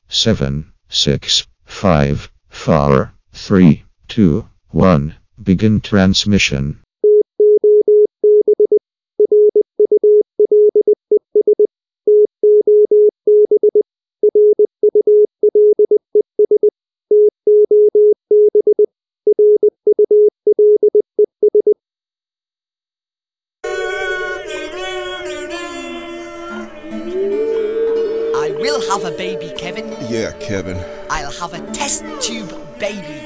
7, 6, 5, 4, 3, 2, 1. Begin transmission. I will have a baby, Kevin. Yeah, Kevin. I'll have a test tube baby.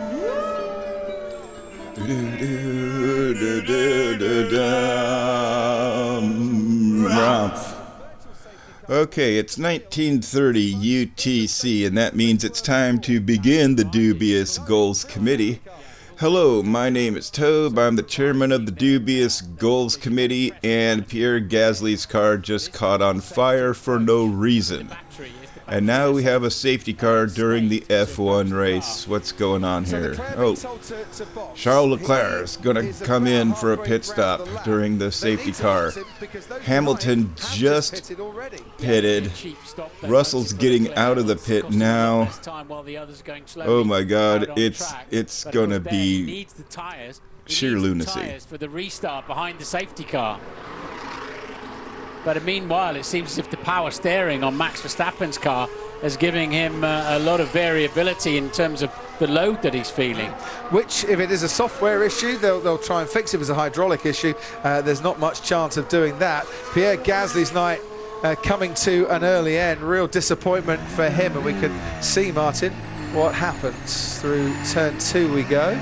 Okay, it's 1930 UTC, and that means it's time to begin the Dubious Goals Committee. Hello, my name is Tobe. I'm the chairman of the Dubious Goals Committee, and Pierre Gasly's car just caught on fire for no reason. And now we have a safety car during the F1 race. What's going on here? Oh, Charles Leclerc is going to come in for a pit stop during the safety car. Hamilton just pitted. Russell's getting out of the pit now. Oh my God, it's going to be sheer lunacy. For the restart behind the safety car. But meanwhile, it seems as if the power steering on Max Verstappen's car is giving him a lot of variability in terms of the load that he's feeling. Which, if it is a software issue, they'll try and fix it. If it's a hydraulic issue, there's not much chance of doing that. Pierre Gasly's night coming to an early end. Real disappointment for him. And we can see, Martin, what happens through turn 2 we go.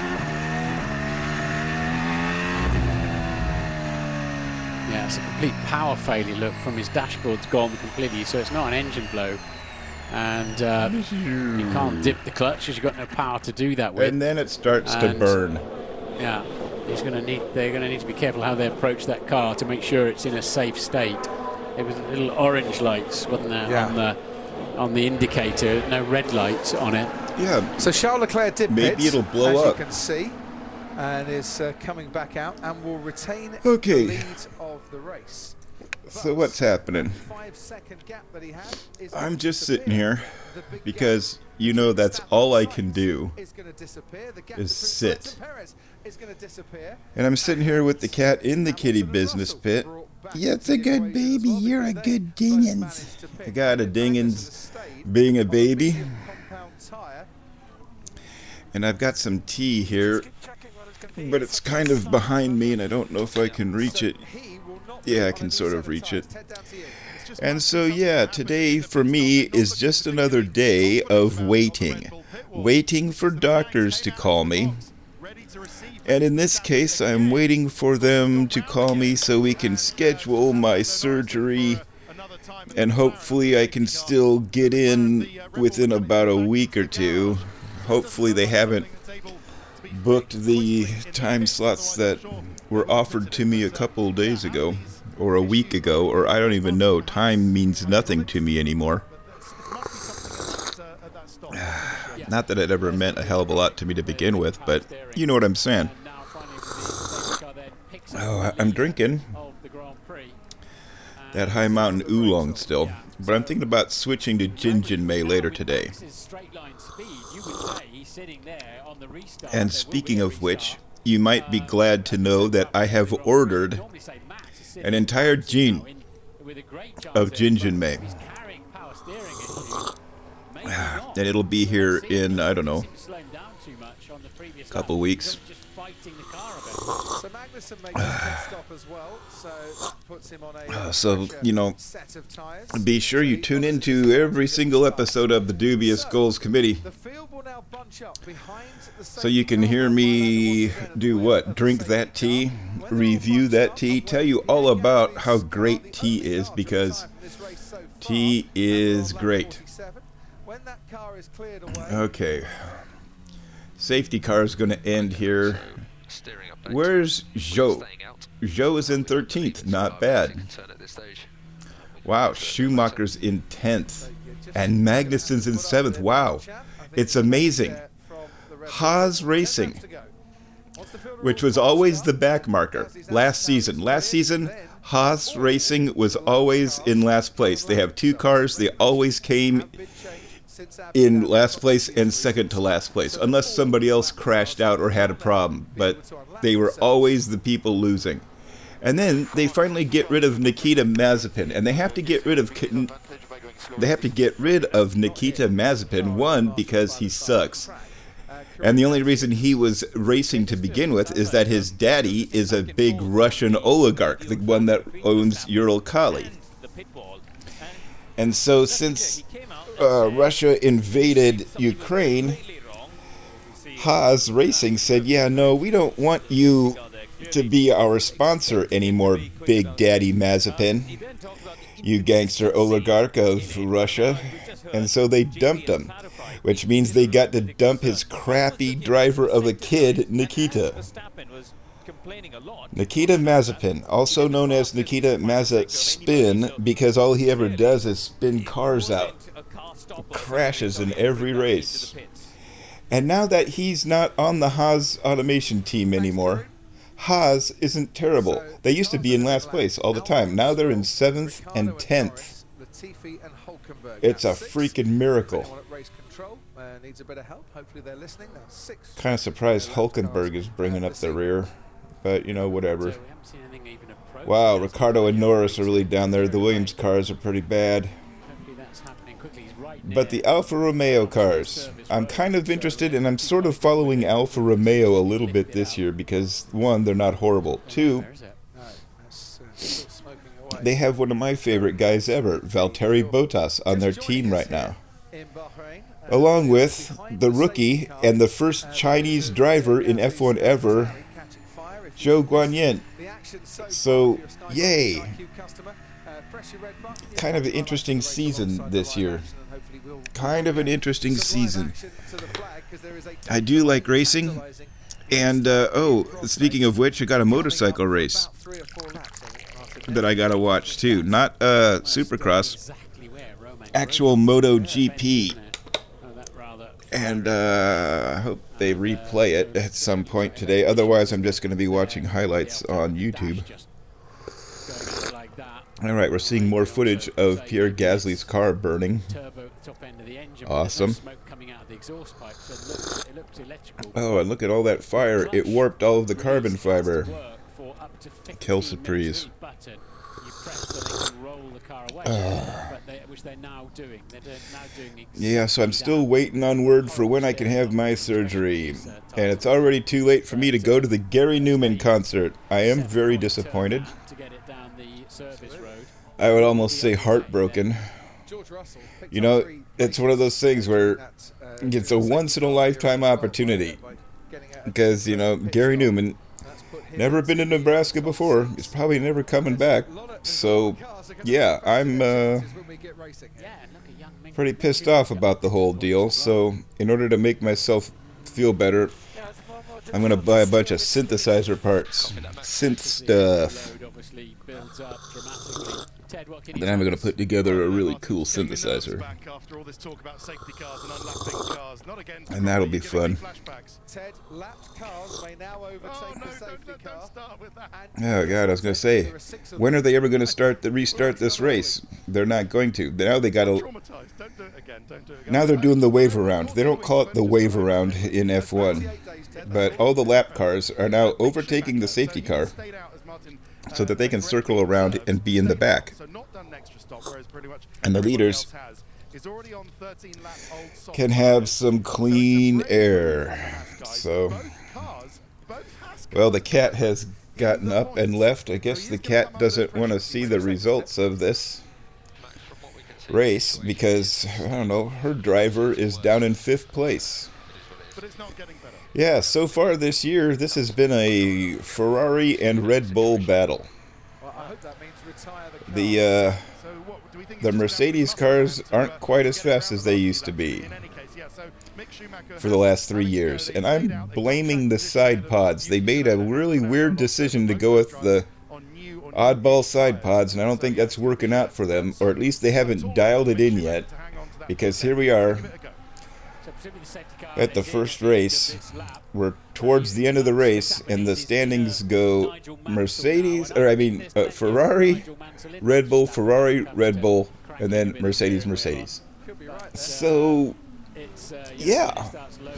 Yeah, it's a complete power failure. Look, from his dashboard's gone completely, so it's not an engine blow. And you can't dip the clutch because you've got no power to do that with. And then it starts to burn. Yeah, they're going to need to be careful how they approach that car to make sure it's in a safe state. It was little orange lights, wasn't there, on the indicator, no red lights on it. Yeah. So Charles Leclerc did maybe pit, it'll blow as up. you can see, and is coming back out and will retain the lead of the race. So what's happening? I'm just sitting here because you know that's all I can do is sit. And I'm sitting here with the cat in the kitty business pit. Yeah, it's a good baby. You're a good dingens. I got a dingens being a baby. And I've got some tea here, but it's kind of behind me and I don't know if I can reach it. Yeah, I can sort of reach it. And so, yeah, today for me is just another day of waiting. Waiting for doctors to call me. And in this case, I'm waiting for them to call me so we can schedule my surgery. And hopefully I can still get in within about a week or two. Hopefully they haven't booked the time slots that were offered to me a couple of days ago. Or a week ago, or I don't even know. Time means nothing to me anymore. Not that it ever meant a hell of a lot to me to begin with, but you know what I'm saying. Oh, I'm drinking that High Mountain Oolong still, but I'm thinking about switching to Ginjinmei later today. And speaking of which, you might be glad to know that I have ordered an entire gin of Ginjinmei. And it'll be here in, I don't know, a couple weeks. So, you know, be sure you tune into every single episode of the Dubious Goals Committee so you can hear me do what? Drink that tea, review that tea, tell you all about how great tea is, because tea is great. Okay. Safety car is going to end here. Where's Zhou? Zhou is in 13th. Not bad. Wow, Schumacher's in 10th. And Magnussen's in 7th. Wow. It's amazing. Haas Racing, which was always the back marker last season. Last season, Haas Racing was always in last place. They have 2 cars. They always came in last place and second to last place, unless somebody else crashed out or had a problem. But they were always the people losing. And then they finally get rid of Nikita Mazepin, and they have to get rid of Nikita Mazepin, one, because he sucks. And the only reason he was racing to begin with is that his daddy is a big Russian oligarch, the one that owns Uralkali. And so since Russia invaded Ukraine, Haas Racing said, yeah, no, we don't want you to be our sponsor anymore, Big Daddy Mazepin, you gangster oligarch of Russia. And so they dumped him, which means they got to dump his crappy driver of a kid, Nikita. Nikita Mazepin, also known as Nikita Mazepin, because all he ever does is spin cars out. Crashes in every race. And now that he's not on the Haas automation team anymore, Haas isn't terrible. They used to be in last place all the time. Now they're in 7th and 10th. It's a freaking miracle. Kind of surprised Hulkenberg is bringing up the rear. But, you know, whatever. Wow, Ricciardo and Norris are really down there. The Williams cars are pretty bad. But the Alfa Romeo cars, I'm kind of interested, and I'm sort of following Alfa Romeo a little bit this year because, 1, they're not horrible. 2, they have one of my favorite guys ever, Valtteri Bottas, on their team right now. Along with the rookie and the first Chinese driver in F1 ever, Zhou Guanyin. So, yay. Kind of an interesting season this year. Kind of an interesting season. I do like racing. And, oh, speaking of which, I got a motorcycle race that I gotta watch too. Not Supercross, actual MotoGP. And I hope they replay it at some point today. Otherwise, I'm just going to be watching highlights on YouTube. Alright, we're seeing more footage of Pierre Gasly's car burning. Awesome. Oh, and look at all that fire. It warped all of the carbon fiber. Kill surprise. Yeah, so I'm still waiting on word for when I can have my surgery. And it's already too late for me to go to the Gary Newman concert. I am very disappointed. I would almost say heartbroken. You know, it's one of those things where it's a once-in-a-lifetime opportunity. Because, you know, Gary Newman, never been to Nebraska before. He's probably never coming back. So, yeah, I'm pretty pissed off about the whole deal. So, in order to make myself feel better, I'm going to buy a bunch of synthesizer parts. Synth stuff. Then I'm going to put together a really cool synthesizer. And that'll be fun. Oh god, I was going to say, when are they ever going to restart this race? They're not going to. Now they got to. Now they're doing the wave around. They don't call it the wave around in F1, but all the lap cars are now overtaking the safety car, so that they can circle around and be in the back. And the leaders can have some clean air. So, well, the cat has gotten up and left. I guess the cat doesn't want to see the results of this race because, I don't know, her driver is down in 5th place. Yeah, so far this year, this has been a Ferrari and Red Bull battle. The Mercedes cars aren't quite as fast as they used to be for the last 3 years. And I'm blaming the side pods. They made a really weird decision to go with the oddball side pods, and I don't think that's working out for them, or at least they haven't dialed it in yet, because here we are. at the first race. We're towards the end of the race, and the standings go Ferrari, Red Bull, Ferrari, Red Bull, and then Mercedes, Mercedes. So, yeah.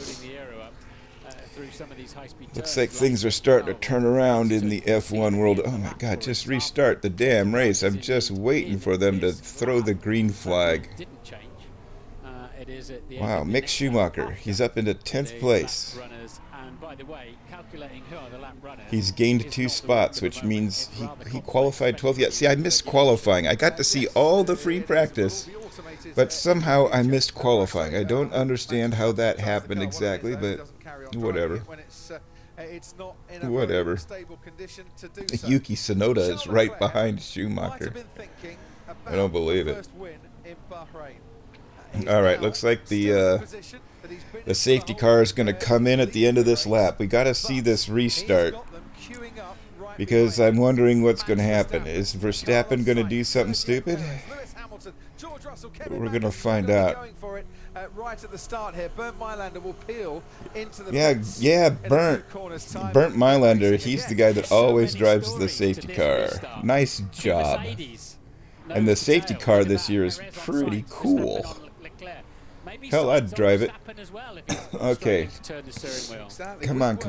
Looks like things are starting to turn around in the F1 world. Oh my God, just restart the damn race. I'm just waiting for them to throw the green flag. Wow, Mick Schumacher, he's up into 10th place. He's gained 2 spots, which means he qualified 12th. Yeah, see, I missed qualifying. I got to see all the free practice, but somehow I missed qualifying. I don't understand how that happened exactly, but whatever. Whatever. Yuki Tsunoda is right behind Schumacher. I don't believe it. Alright, looks like the safety car is going to come in at the end of this lap. We got to see this restart, because I'm wondering what's going to happen. Is Verstappen going to do something stupid? We're going to find out. Right at the start here, Bernd Maylander will peel into the Bernd Maylander, he's the guy that always drives the safety car. Nice job. And the safety car this year is pretty cool. Hell, I'd drive it. Okay. Come on.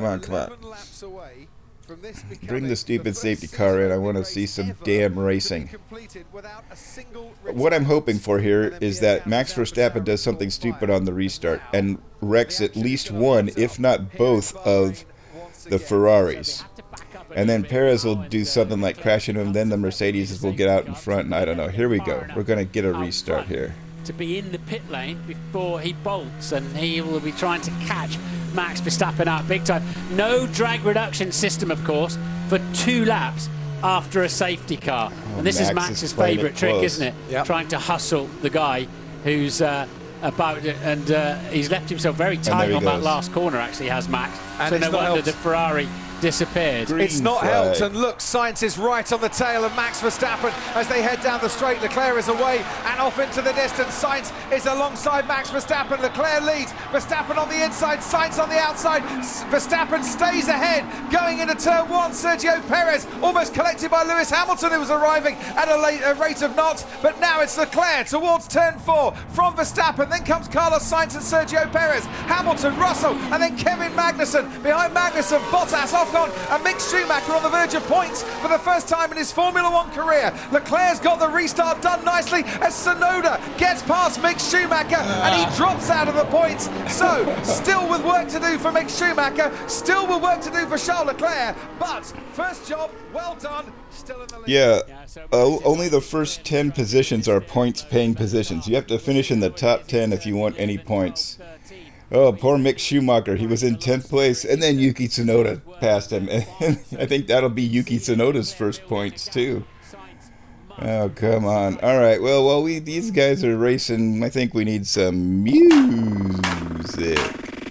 Bring the stupid safety car in. I want to see some damn racing. What I'm hoping for here is that Max Verstappen does something stupid on the restart and wrecks at least one, if not both, of the Ferraris. And then Perez will do something like crash into him, then the Mercedes will get out in front, and I don't know. Here we go. We're going to get a restart here. To be in the pit lane before he bolts, and he will be trying to catch Max Verstappen out big time. No drag reduction system, of course, for 2 laps after a safety car. And this is Max's favourite trick, isn't it? Yep. Trying to hustle the guy who's about it, and he's left himself very tight on that last corner, actually, has Max. And so no wonder the Ferrari disappeared. It's not helped, and look, Sainz is right on the tail of Max Verstappen as they head down the straight. Leclerc is away and off into the distance. Sainz is alongside Max Verstappen. Leclerc leads, Verstappen on the inside, Sainz on the outside. Verstappen stays ahead, going into turn 1. Sergio Perez almost collected by Lewis Hamilton, who was arriving at a rate of knots, but now it's Leclerc towards turn 4 from Verstappen. Then comes Carlos Sainz and Sergio Perez, Hamilton, Russell, and then Kevin Magnussen. Behind Magnussen, Bottas off on, and Mick Schumacher on the verge of points for the first time in his Formula 1 career. Leclerc's got the restart done nicely as Tsunoda gets past Mick Schumacher and he drops out of the points. So, still with work to do for Mick Schumacher, still with work to do for Charles Leclerc, but first job, well done, still in the lead. Yeah, only the first 10 positions are points-paying positions. You have to finish in the top 10 if you want any points. Oh, poor Mick Schumacher. He was in 10th place, and then Yuki Tsunoda passed him. And I think that'll be Yuki Tsunoda's first points, too. Oh, come on. All right, well, while these guys are racing, I think we need some music.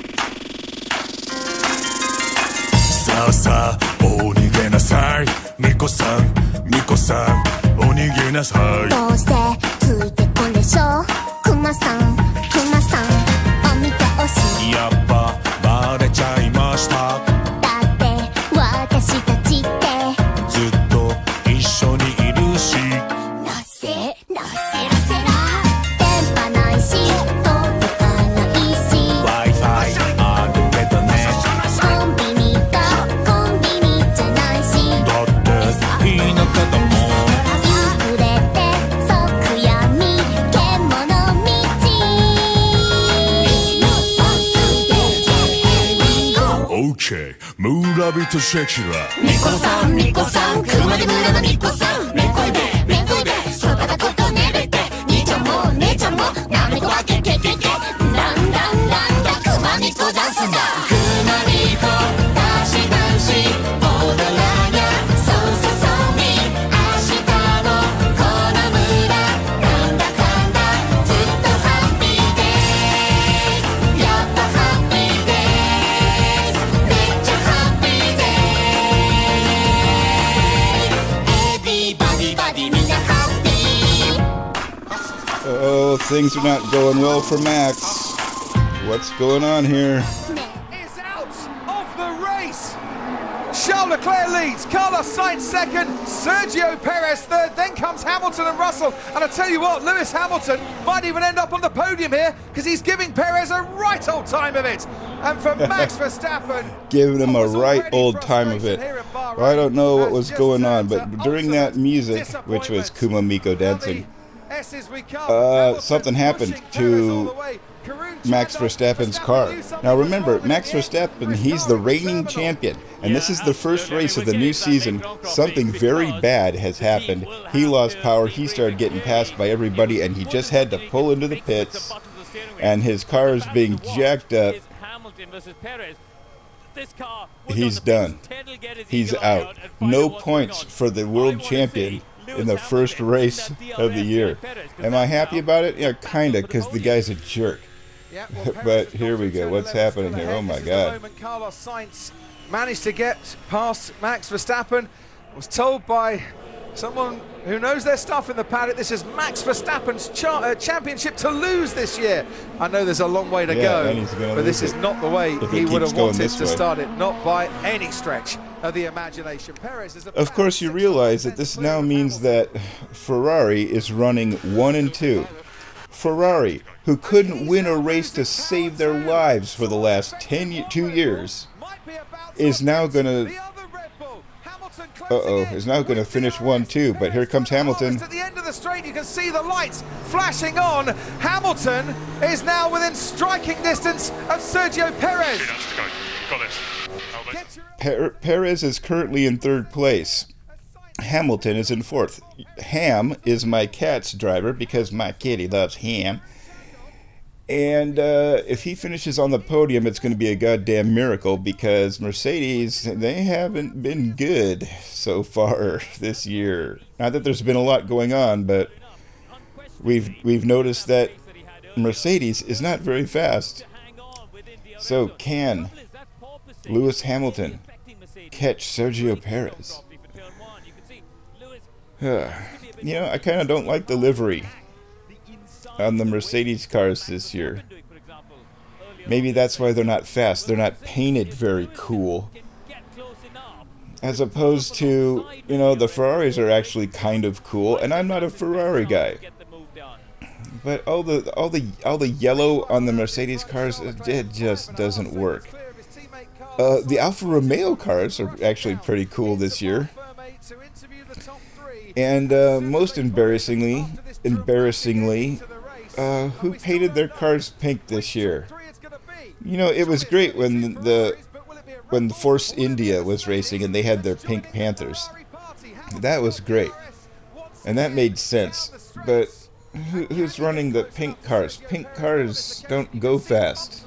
Sa, onige nasai, Miko-san, Miko-san, onige nasai. どうしてついてこんでしょう、クマさん、クマさん。 やっぱバレちゃいました。 だって私たちってずっと一緒にいるし。 なぜなぜらせら電波ないし届かないし Wi-Fi あるけどね。 コンビニがコンビニじゃないしだって田舎だもん。 隠れて即闇獣道。 Okay, 村人シェキラ。 ミコさん、ミコさん、熊で村のミコさん。めこいで、めこいで、そばだことねれて。兄ちゃんも姉ちゃんも、なめこわけけけけ。ランランランだ、熊ミコダンスだ。熊ミコ、ダシダンシ、踊らにゃ。そうそうそうみ、明日のこの村。なんだかんだ、ずっとハッピーです。やっぱハッピーです。めっちゃハッピーです。Everybody みんなハッピー。 Oh, things are not going well for Max. What's going on here? Is out of the race. Charles Leclerc leads, Carlos Sainz second, Sergio Perez third, then comes Hamilton and Russell. And I tell you what, Lewis Hamilton might even end up on the podium here because he's giving Perez a right old time of it. And for Max Verstappen, giving him a right old time of it. Well, I don't know what was going on, but during that music, which was Kumamiko dancing, something happened to Max Verstappen's car. Now remember, Max Verstappen, he's the reigning champion, and this is the first race of the new season. Something very bad has happened. He lost power, he started getting passed by everybody, and he just had to pull into the pits, and his car is being jacked up. He's done. He's out. No points for the world champion in the first race of the year. Am I happy about it? Yeah, kinda, because the guy's a jerk. But here we go. What's happening here? Oh my God. Carlos Sainz managed to get past Max Verstappen. Was told by someone who knows their stuff in the paddock, this is Max Verstappen's championship to lose this year. I know there's a long way to go, but this is not the way he would have wanted to start it, not by any stretch of the imagination. Perez is of course, you realize that this now means that Ferrari is running 1 and 2. Ferrari, who couldn't win a race to save their lives for the last 2 years, is now going to is now going to finish 1-2, but here comes Hamilton. At the end of the straight, you can see the lights flashing on. Hamilton is now within striking distance of Sergio Perez. Perez is currently in 3rd place. Hamilton is in 4th. Ham is my cat's driver because my kitty loves ham. And if he finishes on the podium, it's going to be a goddamn miracle because Mercedes, they haven't been good so far this year. Not that there's been a lot going on, but we've noticed that Mercedes is not very fast. So can Lewis Hamilton catch Sergio Perez? You know, I kind of don't like the livery on the Mercedes cars this year. Maybe that's why they're not fast. They're not painted very cool. As opposed to, you know, the Ferraris are actually kind of cool, and I'm not a Ferrari guy. But all the yellow on the Mercedes cars, it just doesn't work. The Alfa Romeo cars are actually pretty cool this year. And most embarrassingly, who painted their cars pink this year? You know, it was great when the Force India was racing and they had their pink Panthers. That was great, and that made sense. But who's running the pink cars? Pink cars don't go fast.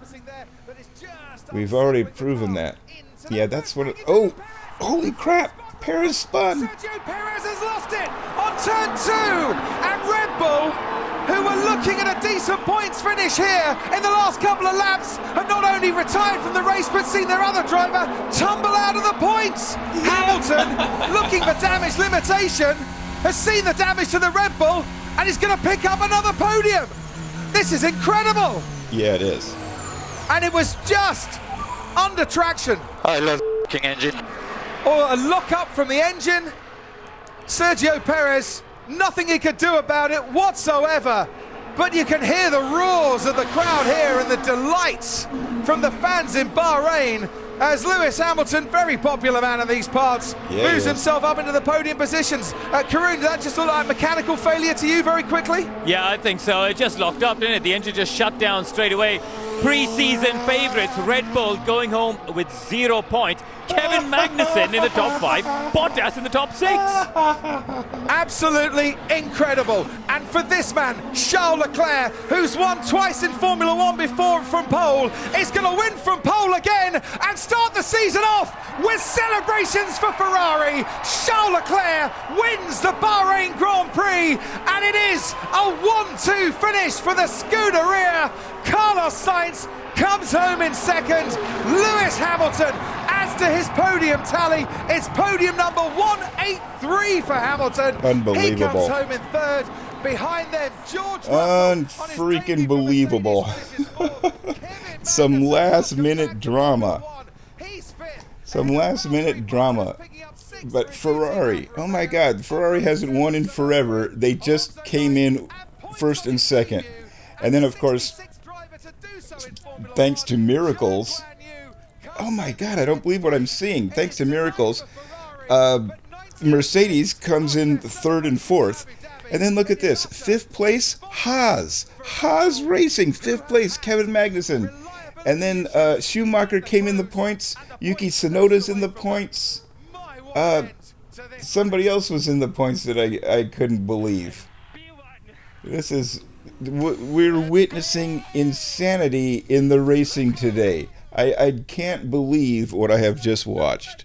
We've already proven that. Yeah, that's what it... Oh, holy crap! Perez spun! Sergio Perez has lost it on turn 2, and Red Bull, who were looking at a decent points finish here in the last couple of laps, have not only retired from the race but seen their other driver tumble out of the points. Hamilton, looking for damage limitation, has seen the damage to the Red Bull and is going to pick up another podium. This is incredible. Yeah, it is. And it was just under traction. I love the engine. Or a lock-up from the engine. Sergio Perez, nothing he could do about it whatsoever. But you can hear the roars of the crowd here and the delights from the fans in Bahrain as Lewis Hamilton, very popular man in these parts, moves himself up into the podium positions. Karun, did that just look like mechanical failure to you very quickly? Yeah, I think so. It just locked up, didn't it? The engine just shut down straight away. Pre-season favourites, Red Bull going home with 0 points. Kevin Magnussen in the top 5, Bottas in the top 6. Absolutely incredible. And for this man, Charles Leclerc, who's won twice in Formula 1 before from pole, is going to win from pole again and start the season off with celebrations for Ferrari. Charles Leclerc wins the Bahrain Grand Prix, and it is a 1-2 finish for the Scuderia. Carlos Sainz comes home in second. Lewis Hamilton adds to his podium tally. It's podium number 183 for Hamilton. Unbelievable. He comes home in third. Behind them, George Russell. Unfreaking believable. some last-minute drama. Some last-minute drama. But Ferrari, oh my God, Ferrari hasn't won in forever. They just came in first and second. And then, of course, thanks to miracles, oh my God, I don't believe what I'm seeing. Thanks to miracles, Mercedes comes in third and fourth. And then look at this. Fifth place, Haas. Haas Racing, fifth place, Kevin Magnussen. And then Schumacher came in the points. Yuki Tsunoda's in the points. Somebody else was in the points that I couldn't believe. This is... We're witnessing insanity in the racing today. I can't believe what I have just watched.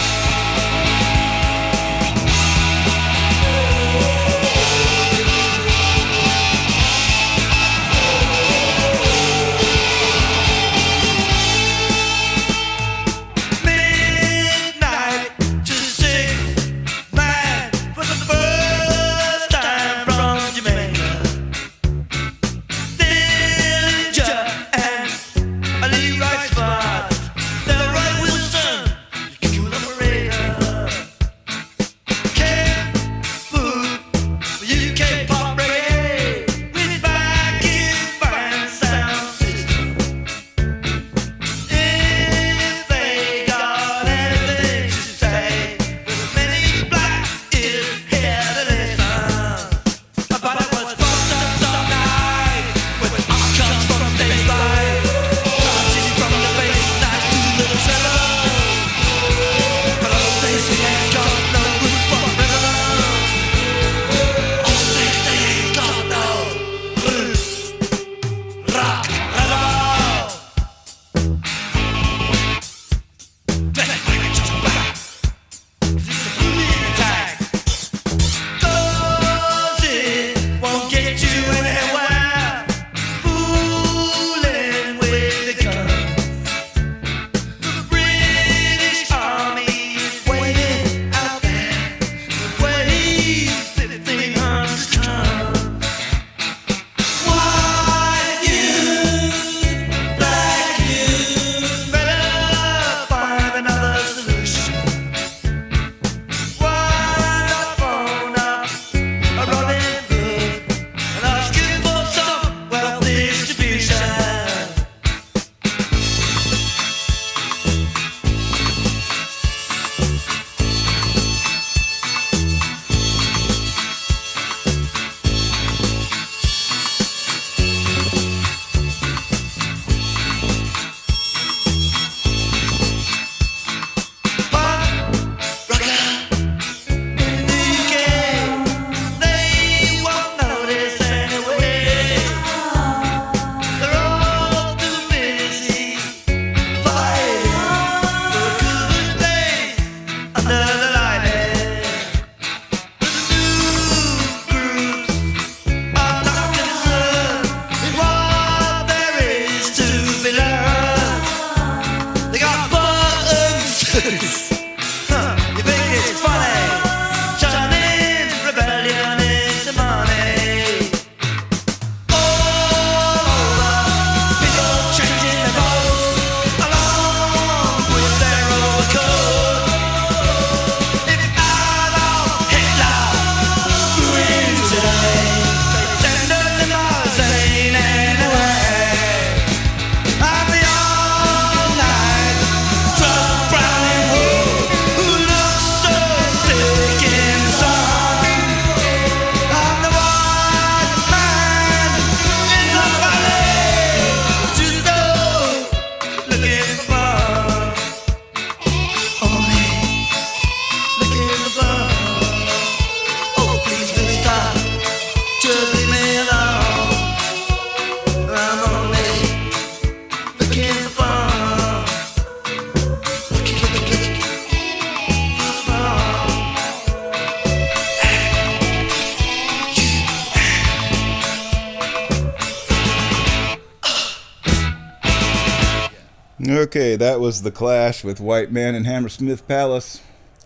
Okay, that was the clash with White Man and Hammersmith Palace.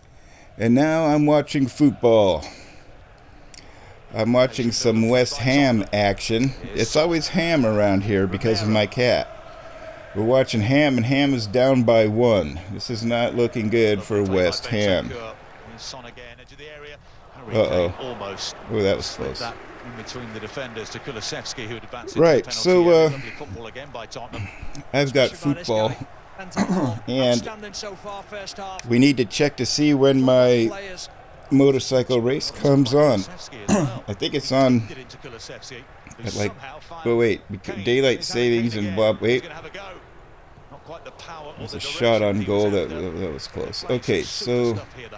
And now I'm watching football. I'm watching some West Ham action. It's always ham around here because of my cat. We're watching Ham, and Ham is down by 1. This is not looking good for West Ham. Uh-oh. Oh, that was close. Right, so I've got football, and we need to check to see when my motorcycle race comes on. I think it's on at like, oh wait, daylight savings and Bob, wait. There's a shot on goal, that was close. Okay, so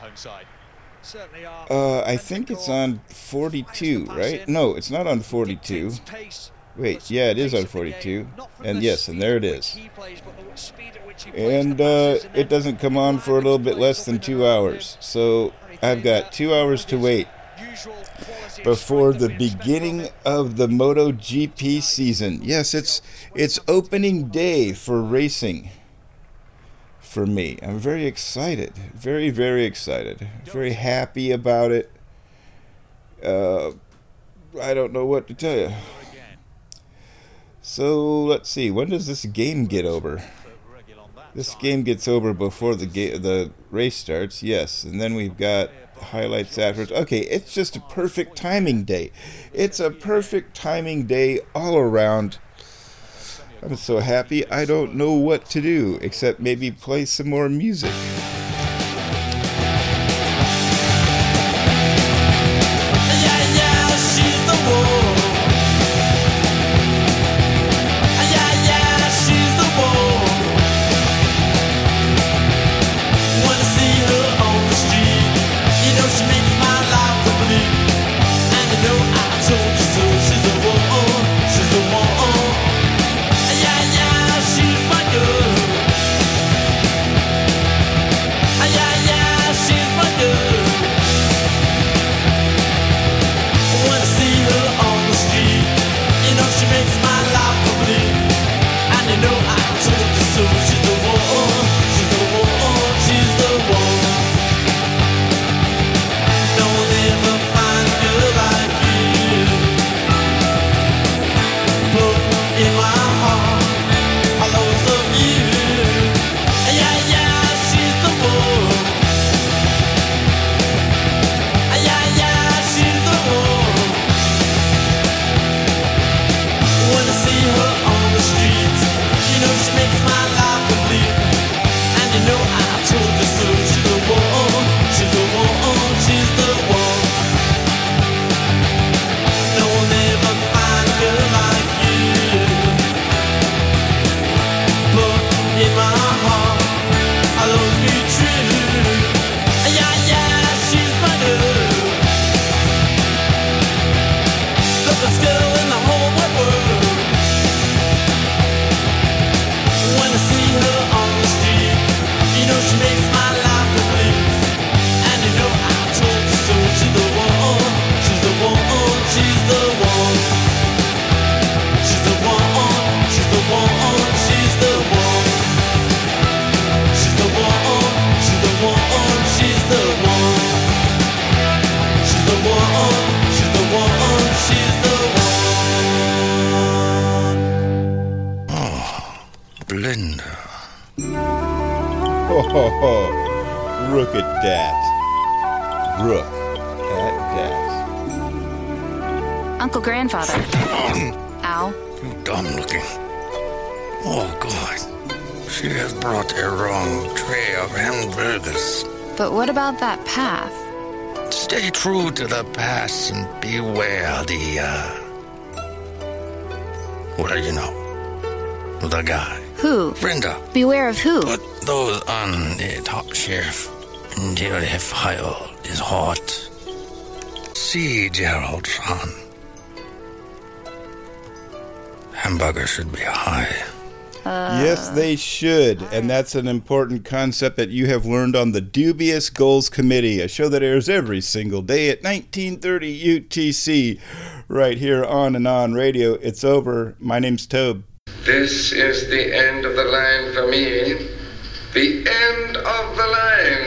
I think it's on 42, right? No, it's not on 42. Wait, yeah, it is on 42. And yes, and there it is. And it doesn't come on for a little bit less than 2 hours. So I've got 2 hours to wait before the beginning of the MotoGP season. Yes, it's opening day for racing for me. I'm very excited. Very, very excited. Very happy about it. I don't know what to tell you. So, let's see. When does this game get over? This game gets over before the race starts, yes. And then we've got highlights afterwards. Okay, it's just a perfect timing day. It's a perfect timing day all around. I'm so happy I don't know what to do except maybe play some more music. Look at that. Look at that. Uncle Grandfather. Al. You dumb looking. Oh, God. She has brought a wrong tray of hamburgers. But what about that path? Stay true to the past and beware well, you know, the guy. Who? Brenda. Beware of who? Put those on the top shelf until the fire is hot. See, Gerald, son. Hamburger should be high. Yes, they should. And that's an important concept that you have learned on the Dubious Goals Committee, a show that airs every single day at 1930 UTC, right here on and on radio. It's over. My name's Tobe. This is the end of the line for me. The end of the line.